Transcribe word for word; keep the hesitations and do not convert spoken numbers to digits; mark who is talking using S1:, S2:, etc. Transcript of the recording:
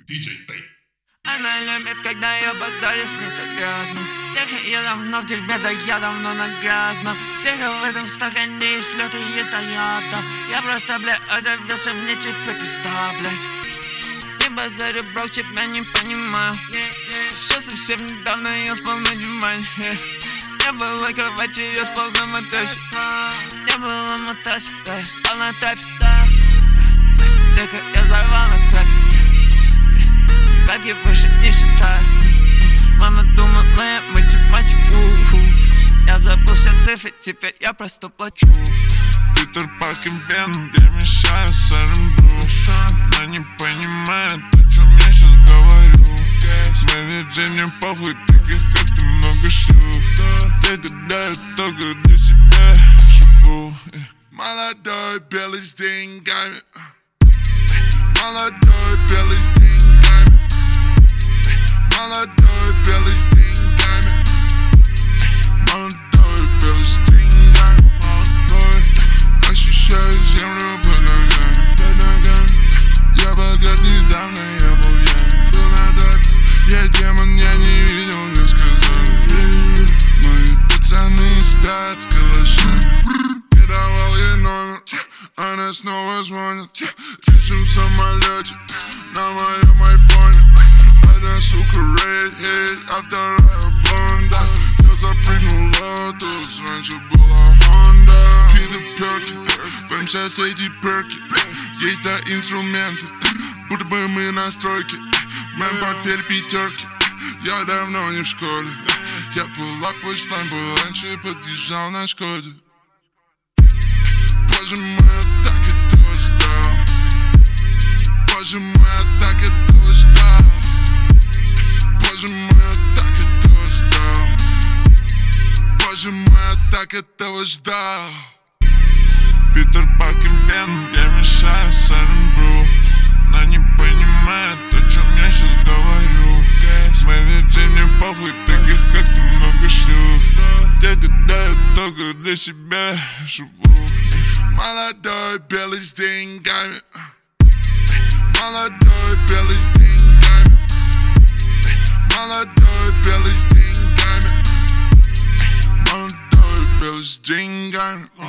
S1: диджей Тэй.
S2: Она любит, когда я базарю с ней так грязно. Тихо, я давно в дерьме, да я давно на грязном. Тихо, в этом стакане есть лёд и это яда. Я просто, бля, отравился, мне теперь пизда, блядь. Не базарю, брок, тебя не понимаю. Сейчас совсем недавно я спал на диване. Не было кровати, я спал на матрасе. Не было матрасе, да я спал на тапе. Тихо, я взорвал на тапе. Бабки выше не считаю. Мама думала, я математик. Я забыл все цифры, теперь я просто плачу.
S3: Питер Паркер Бен, перемещаю с Оренбург. Она не понимает, о чем я сейчас говорю. Мэри Джейн, мне похуй, таких как ты много шлюх. Те гадают только для себя живу. Молодой белый с деньгами. Молодой белый с деньгами. Молодой белый с деньгами. Молодой белый с деньгами. Молодой. Ощущаю землю под ногами. Я богат недавно, я был я. Был на даче. Я демон, я не видел, мне сказали. Мои пацаны спят с калашами. Не давал ей номер, она снова звонит. Летим в самолете на моем айфоне. Одна сука redhead, а вторая блонда. Я запрыгнула, тут раньше была Honda. Питер Перки, в эм шесть эти перки. Есть да инструменты, будто бы мы на стройке. В моем портфеле пятерки, я давно не в школе. Я была пусть там был, раньше подъезжал на Шкоде. Боже мой, я так этого ждал. Боже мой, я так этого ждал. Боже мой, я так этого ждал. Боже мой, я так этого ждал. Питер Паркер Бен, я мешаю с Оренбург. Она не понимает, о чем я сейчас говорю. Мэри Джейн, мне похуй, таких как ты много шлюх. Те гадают только для себя живу. Молодой белый с деньгами. Молодой белый с деньгами. Молодой белый с деньгами. Молодой белый с деньгами.